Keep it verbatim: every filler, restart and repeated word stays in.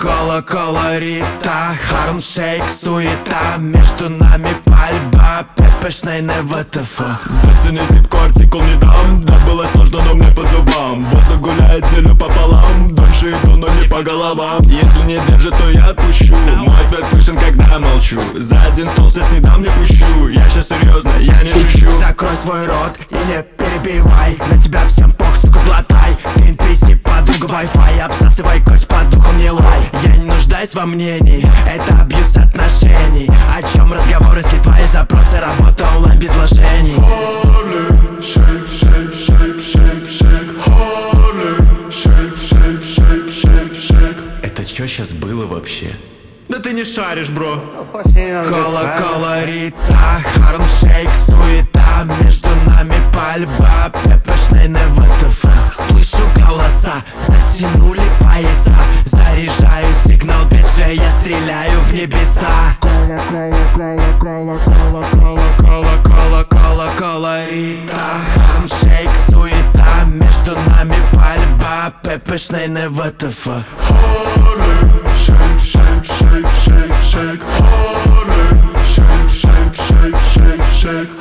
Коло-колорита, харм, шейк, суета. Между нами пальба, пепешный на ВТФ. Зацени зипку, артикул не дам. Да, было сложно, но мне по зубам. Воздух гуляет, делю пополам. Дольше иду, но не по головам. Если не держит, то я отпущу. Мой ответ слышен, когда молчу. За один стол сесть не дам, не пущу. Я щас серьезно, я не шучу. Закрой свой рот и не перебивай. На тебя всем пох, сука, глотай. Пин, песни, подруга, Wi-Fi. Обсасывай кость, по духу не лай. Я не нуждаюсь во мнении, это абьюз отношений. О чем разговор, если твои запросы? Работа онлайн без вложений. Harlem, shake, shake, shake, shake, shake. Harlem, shake, shake, shake, shake, shake. Это чё сейчас было вообще? Да ты не шаришь, бро. Коло-колорита, харм, шейк, суета. Между нами пальба, пепешный на ВТФ. Слышу голоса, затянули пояса. Заряжаю сигнал бедствия, я стреляю в небеса. Коло-коло-коло-коло-коло-колорита, харм, шейк, суета. Между нами пальба, пепешный на ВТФ. Harlem, shake, shake, shake, shake, shake. Harlem, shake, shake, shake, shake, shake.